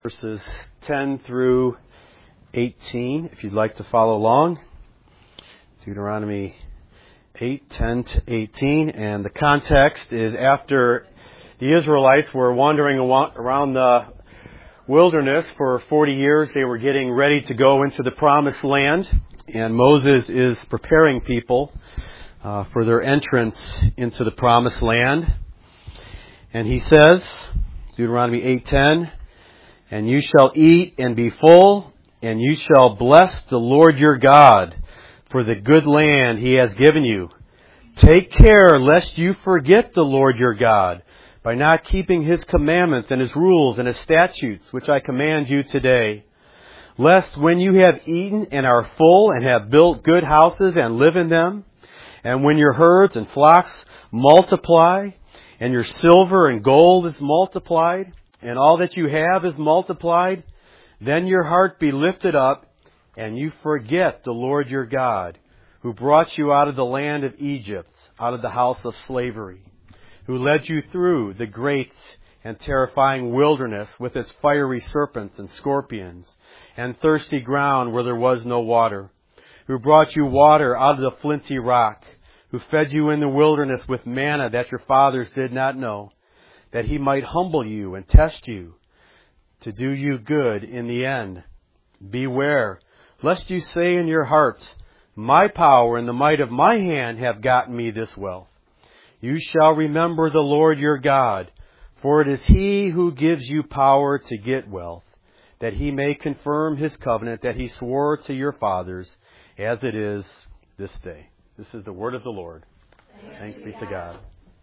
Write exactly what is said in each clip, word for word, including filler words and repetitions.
verses ten through eighteen, if you'd like to follow along. Deuteronomy eight, ten to eighteen. And the context is after the Israelites were wandering around the wilderness for forty years, they were getting ready to go into the promised land. And Moses is preparing people uh, for their entrance into the promised land. And he says, Deuteronomy eight ten, "And you shall eat and be full, and you shall bless the Lord your God for the good land he has given you. Take care lest you forget the Lord your God by not keeping his commandments and his rules and his statutes, which I command you today. Lest when you have eaten and are full and have built good houses and live in them, and when your herds and flocks multiply, and your silver and gold is multiplied, and all that you have is multiplied, then your heart be lifted up, and you forget the Lord your God, who brought you out of the land of Egypt, out of the house of slavery, who led you through the great and terrifying wilderness with its fiery serpents and scorpions, and thirsty ground where there was no water, who brought you water out of the flinty rock, who fed you in the wilderness with manna that your fathers did not know, that he might humble you and test you, to do you good in the end. Beware, lest you say in your hearts, my power and the might of my hand have gotten me this wealth. You shall remember the Lord your God, for it is he who gives you power to get wealth, that he may confirm his covenant that he swore to your fathers, as it is this day." This is the word of the Lord. Thanks, Thanks be to God.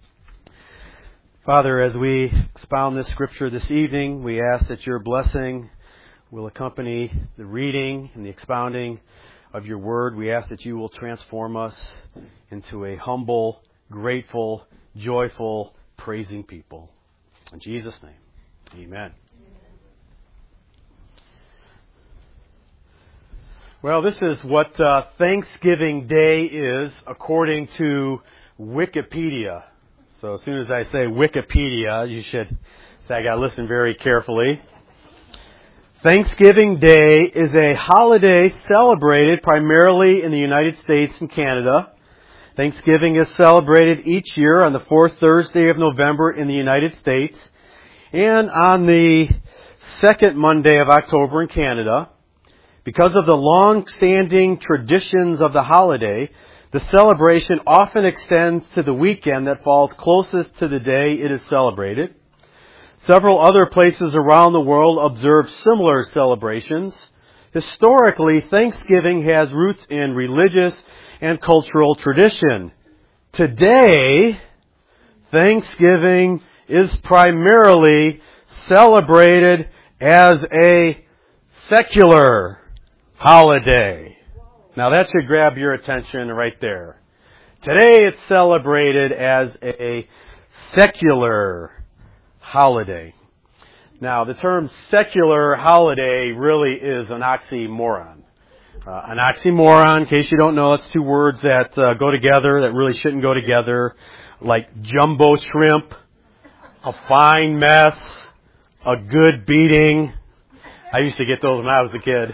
Father, as we expound this scripture this evening, we ask that your blessing will accompany the reading and the expounding of your word. We ask that you will transform us into a humble, grateful, joyful, praising people. In Jesus' name, amen. Well, this is what uh, Thanksgiving Day is according to Wikipedia. So as soon as I say Wikipedia, you should say I got to listen very carefully. Thanksgiving Day is a holiday celebrated primarily in the United States and Canada. Thanksgiving is celebrated each year on the fourth Thursday of November in the United States and on the second Monday of October in Canada. Because of the long-standing traditions of the holiday, the celebration often extends to the weekend that falls closest to the day it is celebrated. Several other places around the world observe similar celebrations. Historically, Thanksgiving has roots in religious and cultural tradition. Today, Thanksgiving is primarily celebrated as a secular holiday. Now that should grab your attention right there. Today it's celebrated as a secular holiday. Now the term secular holiday really is an oxymoron. Uh, an oxymoron, in case you don't know, it's two words that uh, go together that really shouldn't go together, like jumbo shrimp, a fine mess, a good beating. I used to get those when I was a kid.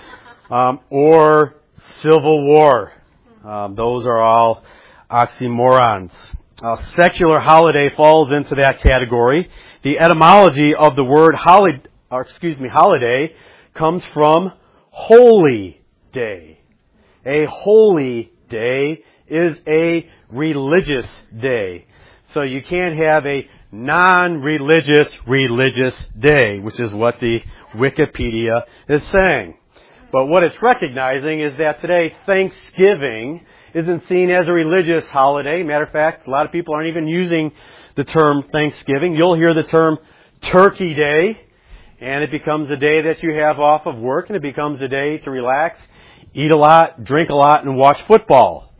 Um, or Civil War. Um, those are all oxymorons. Uh, secular holiday falls into that category. The etymology of the word holi- or excuse me, holiday comes from holy day. A holy day is a religious day. So you can't have a non-religious religious day, which is what the Wikipedia is saying. But what it's recognizing is that today Thanksgiving isn't seen as a religious holiday. Matter of fact, a lot of people aren't even using the term Thanksgiving. You'll hear the term Turkey Day, and it becomes a day that you have off of work, and it becomes a day to relax, eat a lot, drink a lot, and watch football.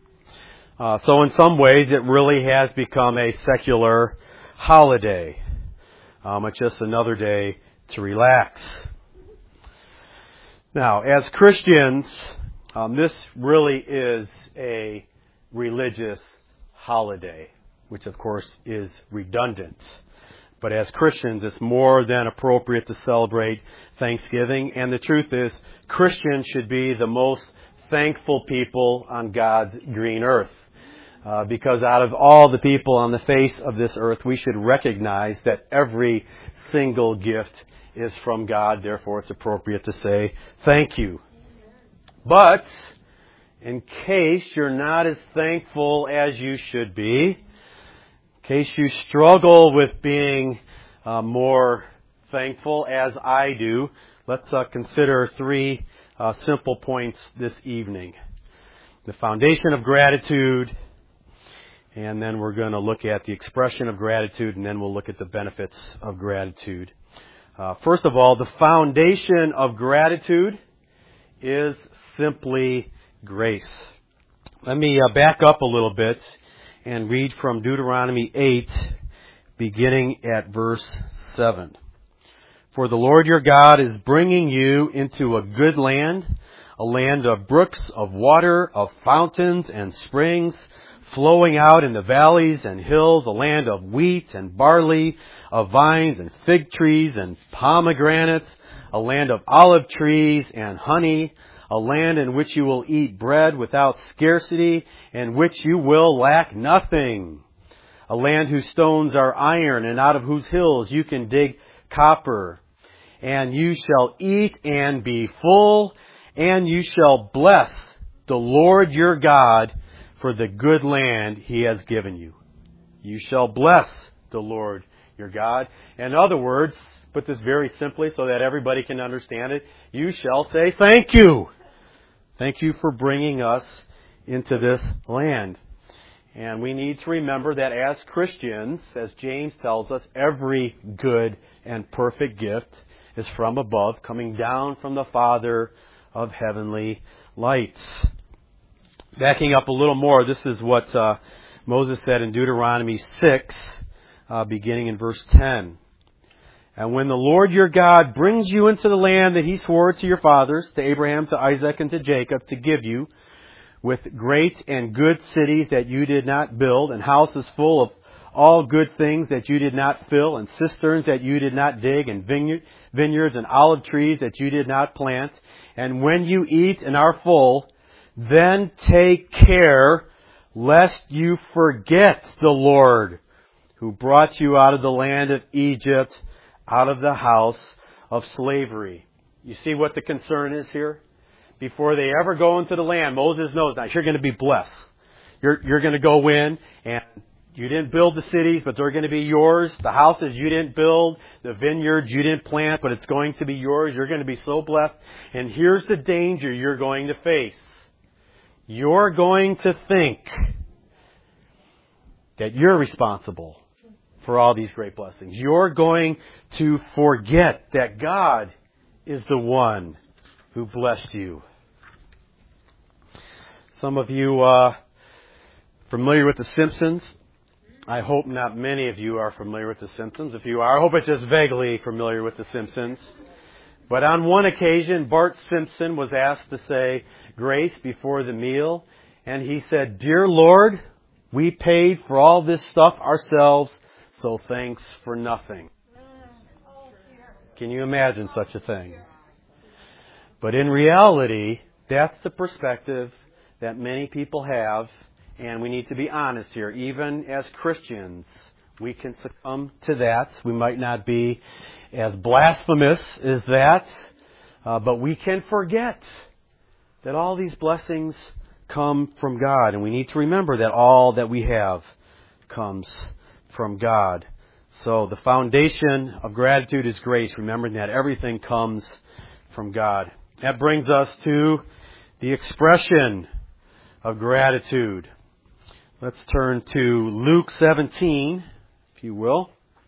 Uh, so in some ways, it really has become a secular holiday. Um, it's just another day to relax. Now, as Christians, um, this really is a religious holiday, which of course is redundant. But as Christians, it's more than appropriate to celebrate Thanksgiving. And the truth is, Christians should be the most thankful people on God's green earth. Uh, because out of all the people on the face of this earth, we should recognize that every single gift is from God. Therefore, it's appropriate to say thank you. But in case you're not as thankful as you should be, in case you struggle with being uh, more thankful as I do, let's uh, consider three uh, simple points this evening. The foundation of gratitude, and then we're going to look at the expression of gratitude, and then we'll look at the benefits of gratitude. Uh, first of all, the foundation of gratitude is simply grace. Let me uh, back up a little bit and read from Deuteronomy eight, beginning at verse seven. For the Lord your God is bringing you into a good land, a land of brooks, of water, of fountains and springs, flowing out in the valleys and hills, a land of wheat and barley, of vines and fig trees and pomegranates, a land of olive trees and honey, a land in which you will eat bread without scarcity, in which you will lack nothing. A land whose stones are iron, and out of whose hills you can dig copper. And you shall eat and be full, and you shall bless the Lord your God for the good land He has given you. You shall bless the Lord your God. In other words, put this very simply so that everybody can understand it, you shall say thank you. Thank you for bringing us into this land. And we need to remember that as Christians, as James tells us, every good and perfect gift is from above, coming down from the Father of heavenly lights. Backing up a little more, this is what uh, Moses said in Deuteronomy six, uh, beginning in verse ten. And when the Lord your God brings you into the land that He swore to your fathers, to Abraham, to Isaac, and to Jacob, to give you, with great and good cities that you did not build, and houses full of all good things that you did not fill, and cisterns that you did not dig, and vineyard, vineyards and olive trees that you did not plant, and when you eat and are full, then take care lest you forget the Lord who brought you out of the land of Egypt, out of the house of slavery. You see what the concern is here? Before they ever go into the land, Moses knows now you're going to be blessed. You're, you're going to go in, and you didn't build the cities, but they're going to be yours. The houses you didn't build, the vineyards you didn't plant, but it's going to be yours. You're going to be so blessed. And here's the danger you're going to face. You're going to think that you're responsible for all these great blessings. You're going to forget that God is the one who blessed you. Some of you uh familiar with The Simpsons? I hope not many of you are familiar with The Simpsons. If you are, I hope it's just vaguely familiar with The Simpsons. But on one occasion, Bart Simpson was asked to say grace before the meal, and he said, "Dear Lord, we paid for all this stuff ourselves, so thanks for nothing." Can you imagine such a thing? But in reality, that's the perspective that many people have, and we need to be honest here. Even as Christians, we can succumb to that. We might not be as blasphemous as that, uh, but we can forget that all these blessings come from God, and we need to remember that all that we have comes from God. So the foundation of gratitude is grace, remembering that everything comes from God. That brings us to the expression of gratitude. Let's turn to Luke seventeen, if you will.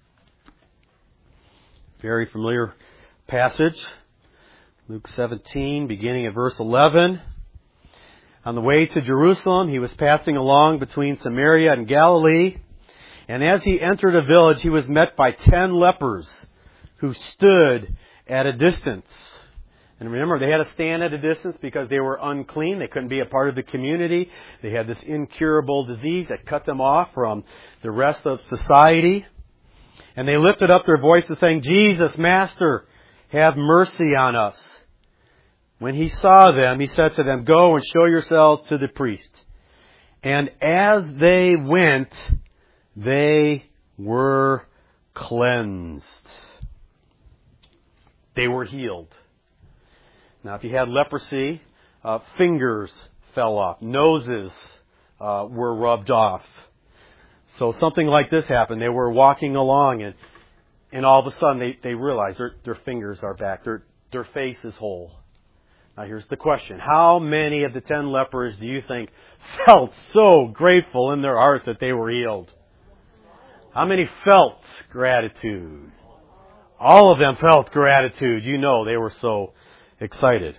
Very familiar passage. Luke seventeen, beginning at verse eleven. On the way to Jerusalem, he was passing along between Samaria and Galilee. And as he entered a village, he was met by ten lepers who stood at a distance. And remember, they had to stand at a distance because they were unclean. They couldn't be a part of the community. They had this incurable disease that cut them off from the rest of society. And they lifted up their voices saying, Jesus, Master, have mercy on us. When he saw them, he said to them, Go and show yourselves to the priest. And as they went, they were cleansed. They were healed. Now, if you had leprosy, uh, fingers fell off, noses uh, were rubbed off. So something like this happened. They were walking along, and and all of a sudden they, they realized their, their fingers are back. Their, their face is whole. Now here's the question. How many of the ten lepers do you think felt so grateful in their heart that they were healed? How many felt gratitude? All of them felt gratitude. You know, they were so excited.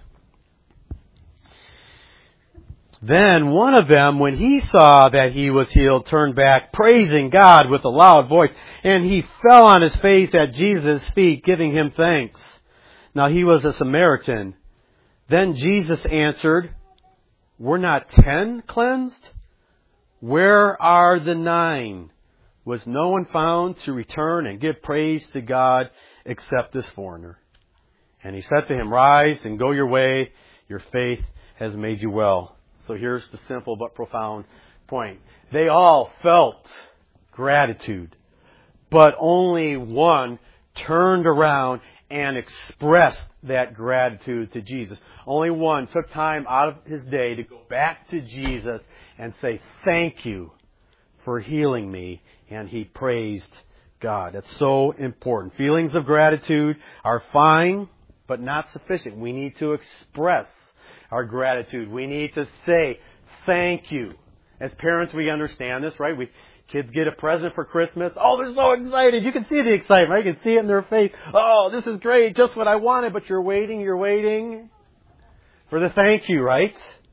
Then one of them, when he saw that he was healed, turned back, praising God with a loud voice, and he fell on his face at Jesus' feet, giving him thanks. Now he was a Samaritan. Then Jesus answered, Were not ten cleansed? Where are the nine? Was no one found to return and give praise to God except this foreigner? And he said to him, Rise and go your way. Your faith has made you well. So here's the simple but profound point. They all felt gratitude, but only one turned around and expressed that gratitude to Jesus. Only one took time out of his day to go back to Jesus and say, Thank you for healing me. And he praised God. That's so important. Feelings of gratitude are fine, but not sufficient. We need to express our gratitude. We need to say, thank you. As parents, we understand this, right? We Kids get a present for Christmas. Oh, they're so excited. You can see the excitement, right? You can see it in their face. Oh, this is great. Just what I wanted. But you're waiting, you're waiting for the thank you, right?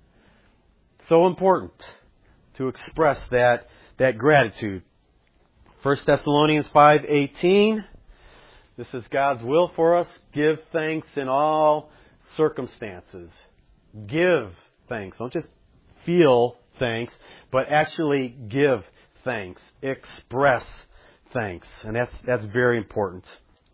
So important to express that, that gratitude. First Thessalonians five eighteen. This is God's will for us. Give thanks in all circumstances. Give thanks. Don't just feel thanks, but actually give thanks. Express thanks. And that's that's very important.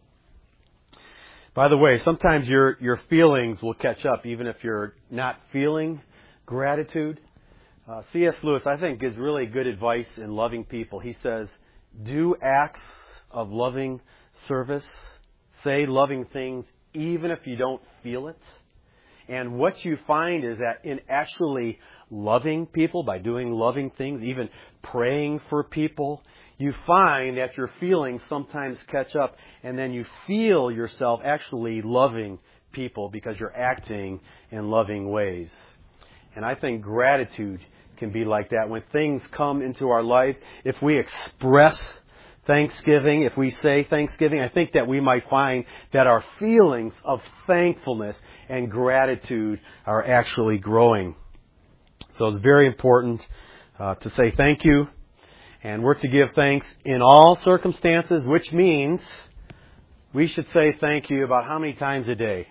By the way, sometimes your your feelings will catch up even if you're not feeling gratitude. Uh, C S Lewis, I think, gives really good advice in loving people. He says, do acts of loving service. Say loving things even if you don't feel it. And what you find is that in actually loving people, by doing loving things, even praying for people, you find that your feelings sometimes catch up, and then you feel yourself actually loving people because you're acting in loving ways. And I think gratitude can be like that. When things come into our life, if we express thanksgiving, if we say thanksgiving, I think that we might find that our feelings of thankfulness and gratitude are actually growing. So it's very important uh, to say thank you. And we're to give thanks in all circumstances, which means we should say thank you about how many times a day?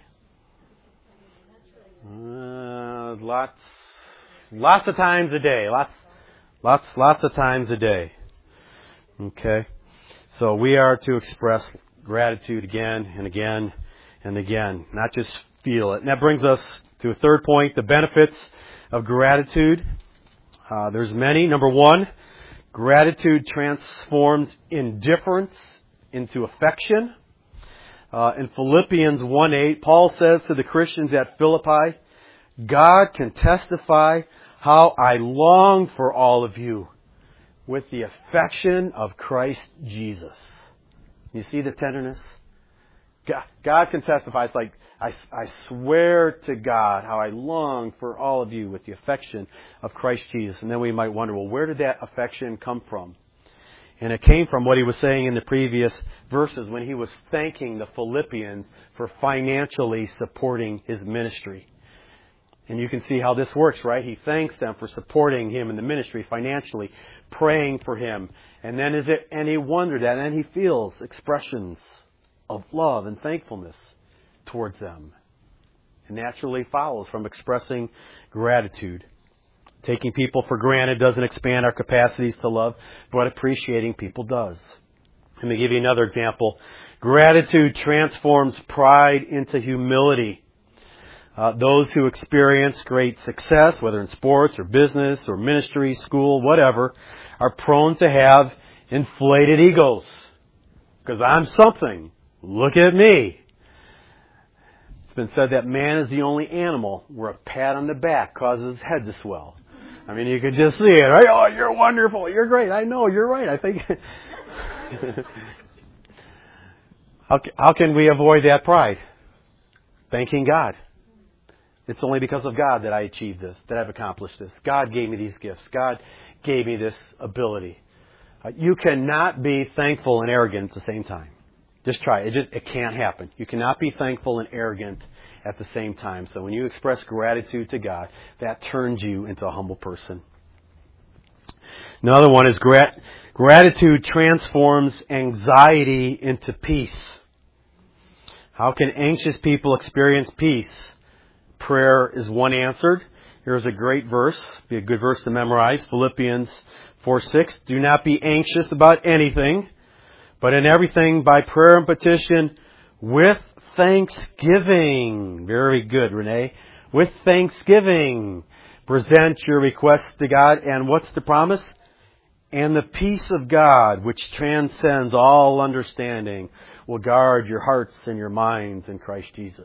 Uh, lots, lots of times a day. Lots, lots, lots of times a day. Okay. So we are to express gratitude again and again and again, not just feel it. And that brings us to a third point, the benefits of gratitude. Uh, there's many. Number one, gratitude transforms indifference into affection. Uh, in Philippians one eight, Paul says to the Christians at Philippi, God can testify how I long for all of you with the affection of Christ Jesus. You see the tenderness? God, God can testify. It's like, I, I swear to God how I long for all of you with the affection of Christ Jesus. And then we might wonder, well, where did that affection come from? And it came from what he was saying in the previous verses when he was thanking the Philippians for financially supporting his ministry. And you can see how this works, right? He thanks them for supporting him in the ministry financially, praying for him. And then is it any wonder that then he feels expressions of love and thankfulness towards them. It naturally follows from expressing gratitude. Taking people for granted doesn't expand our capacities to love, but appreciating people does. Let me give you another example. Gratitude transforms pride into humility. Uh, those who experience great success, whether in sports or business or ministry, school, whatever, are prone to have inflated egos. Because I'm something. Look at me. It's been said that man is the only animal where a pat on the back causes his head to swell. I mean, you could just see it, right? Oh, you're wonderful. You're great. I know. You're right. I think. how, how can we avoid that pride? Thanking God. It's only because of God that I achieved this, that I've accomplished this. God gave me these gifts. God gave me this ability. Uh, you cannot be thankful and arrogant at the same time. Just try it. It just it can't happen. You cannot be thankful and arrogant at the same time. So when you express gratitude to God, that turns you into a humble person. Another one is grat- gratitude transforms anxiety into peace. How can anxious people experience peace? Prayer is one answered. Here's a great verse. Be a good verse to memorize. Philippians four six. Do not be anxious about anything, but in everything by prayer and petition with thanksgiving. Very good, Renee. With thanksgiving. Present your requests to God. And what's the promise? And the peace of God, which transcends all understanding, will guard your hearts and your minds in Christ Jesus.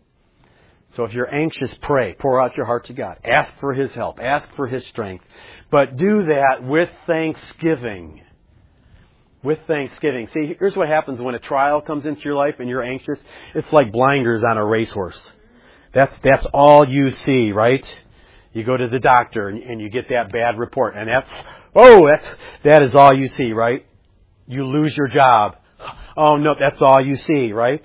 So if you're anxious, pray. Pour out your heart to God. Ask for His help. Ask for His strength. But do that with thanksgiving. With thanksgiving. See, here's what happens when a trial comes into your life and you're anxious. It's like blinders on a racehorse. That's, that's all you see, right? You go to the doctor and, and you get that bad report. And that's, oh, that's, that is all you see, right? You lose your job. Oh, no, that's all you see, right?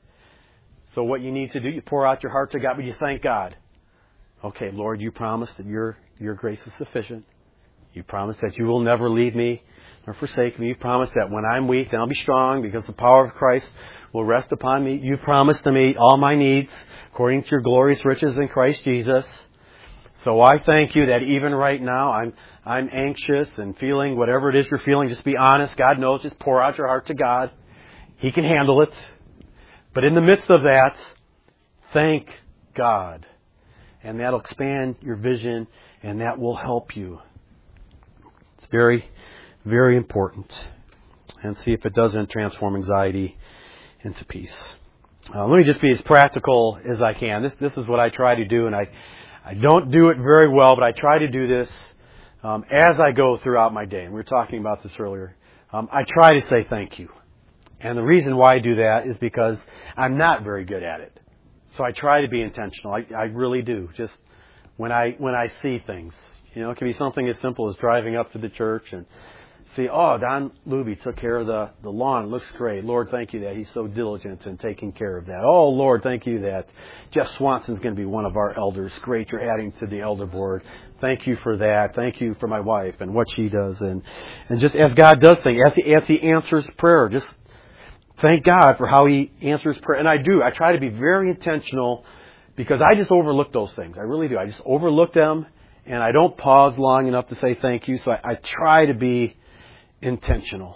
So what you need to do, you pour out your heart to God, but you thank God. Okay, Lord, you promised that your your grace is sufficient. You promised that you will never leave me nor forsake me. You promised that when I'm weak, then I'll be strong because the power of Christ will rest upon me. You promised to meet all my needs according to your glorious riches in Christ Jesus. So I thank you that even right now I'm I'm anxious and feeling whatever it is you're feeling. Just be honest. God knows. Just pour out your heart to God. He can handle it. But in the midst of that, thank God. And that'll expand your vision and that will help you. It's very, very important. And see if it doesn't transform anxiety into peace. Uh, let me just be as practical as I can. This this is what I try to do, and I, I don't do it very well, but I try to do this um, as I go throughout my day. And we were talking about this earlier. Um, I try to say thank you. And the reason why I do that is because I'm not very good at it. So I try to be intentional. I, I really do. Just when I when I see things. You know, it can be something as simple as driving up to the church and see, oh, Don Luby took care of the, the lawn. It looks great. Lord, thank you that he's so diligent in taking care of that. Oh, Lord, thank you that Jeff Swanson's going to be one of our elders. Great, you're adding to the elder board. Thank you for that. Thank you for my wife and what she does. And, and just as God does things, as he, as he answers prayer, just thank God for how He answers prayer. And I do. I try to be very intentional because I just overlook those things. I really do. I just overlook them and I don't pause long enough to say thank you. So I, I try to be intentional.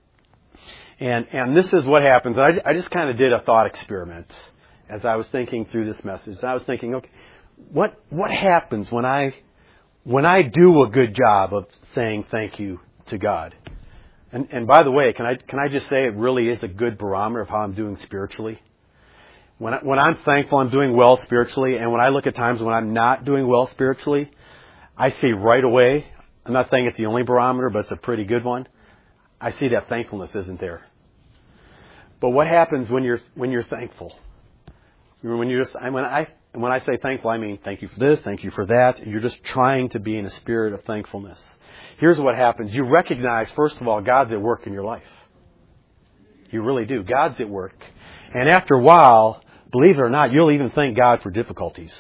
And and this is what happens. I, I just kind of did a thought experiment as I was thinking through this message. I was thinking, okay, what what happens when I when I do a good job of saying thank you to God? And, and by the way, can I can I just say it really is a good barometer of how I'm doing spiritually? When I, when I'm thankful, I'm doing well spiritually, and when I look at times when I'm not doing well spiritually, I see right away. I'm not saying it's the only barometer, but it's a pretty good one. I see that thankfulness isn't there. But what happens when you're when you're thankful? When you just when I when I say thankful, I mean thank you for this, thank you for that. And you're just trying to be in a spirit of thankfulness. Here's what happens. You recognize, first of all, God's at work in your life. You really do. God's at work. And after a while, believe it or not, you'll even thank God for difficulties.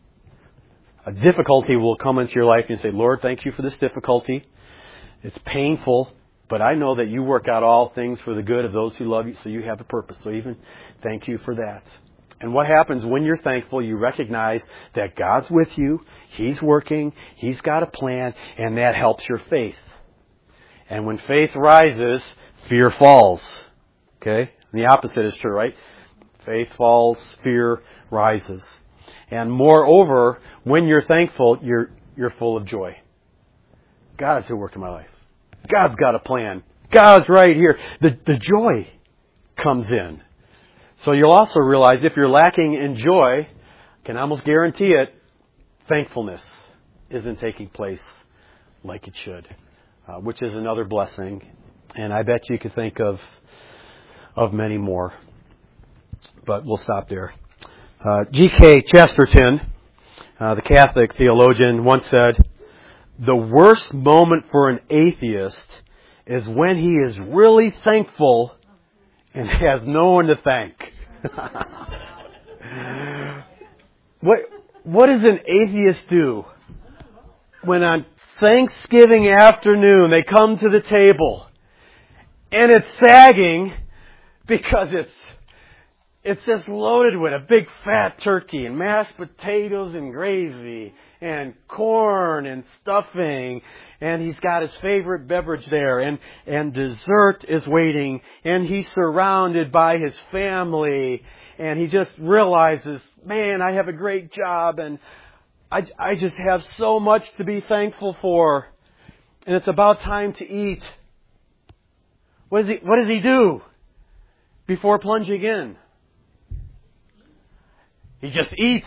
A difficulty will come into your life and you say, Lord, thank you for this difficulty. It's painful, but I know that you work out all things for the good of those who love you, so you have a purpose. So even thank you for that. And what happens when you're thankful, you recognize that God's with you, He's working, He's got a plan, and that helps your faith. And when faith rises, fear falls. Okay? And the opposite is true, right? Faith falls, fear rises. And moreover, when you're thankful, you're you're full of joy. God's who worked in my life. God's got a plan. God's right here. The the joy comes in. So you'll also realize if you're lacking in joy, I can almost guarantee it, thankfulness isn't taking place like it should, uh, which is another blessing. And I bet you could think of of many more. But we'll stop there. Uh, G K Chesterton, uh, the Catholic theologian, once said, "The worst moment for an atheist is when he is really thankful and has no one to thank." What what does an atheist do when on Thanksgiving afternoon they come to the table and it's sagging because it's it's just loaded with a big fat turkey and mashed potatoes and gravy and corn and stuffing, and he's got his favorite beverage there, and, and dessert is waiting, and he's surrounded by his family, and he just realizes, man, I have a great job, and I, I just have so much to be thankful for, and it's about time to eat. What does he, what does he do before plunging in? He just eats.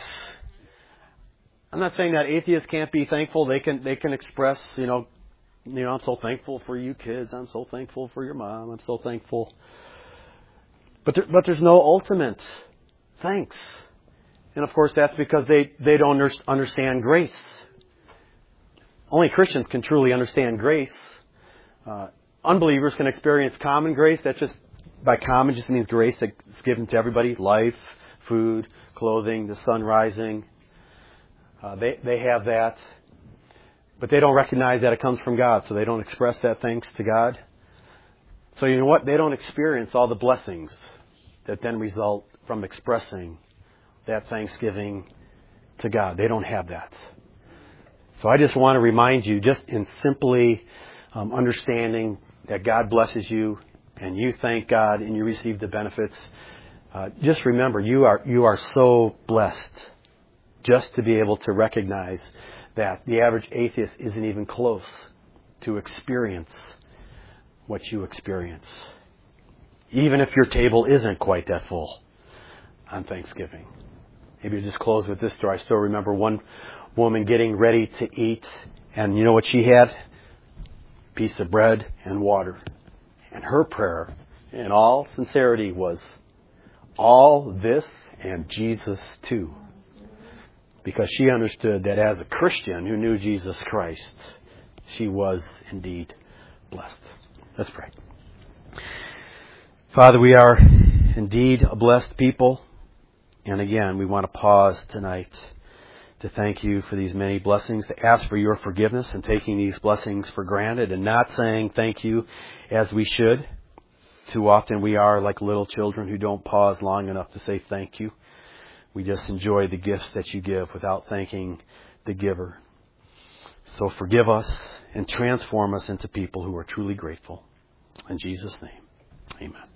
I'm not saying that atheists can't be thankful. They can they can express, you know, you know, I'm so thankful for you kids. I'm so thankful for your mom. I'm so thankful. But there, but there's no ultimate thanks. And of course that's because they, they don't understand grace. Only Christians can truly understand grace. Uh, unbelievers can experience common grace. That just, by common just means grace that's given to everybody. Life, food, clothing, the sun rising. Uh, they they have that. But they don't recognize that it comes from God, so they don't express that thanks to God. So you know what? They don't experience all the blessings that then result from expressing that thanksgiving to God. They don't have that. So I just want to remind you, just in simply um, understanding that God blesses you and you thank God and you receive the benefits. Uh, just remember, you are you are so blessed just to be able to recognize that the average atheist isn't even close to experience what you experience. Even if your table isn't quite that full on Thanksgiving. Maybe just close with this story. I still remember one woman getting ready to eat, and you know what she had? A piece of bread and water. And her prayer, in all sincerity, was, all this and Jesus too. Because she understood that as a Christian who knew Jesus Christ, she was indeed blessed. Let's pray. Father, we are indeed a blessed people. And again, we want to pause tonight to thank you for these many blessings, to ask for your forgiveness and taking these blessings for granted and not saying thank you as we should. Too often we are like little children who don't pause long enough to say thank you. We just enjoy the gifts that you give without thanking the giver. So forgive us and transform us into people who are truly grateful. In Jesus' name, amen.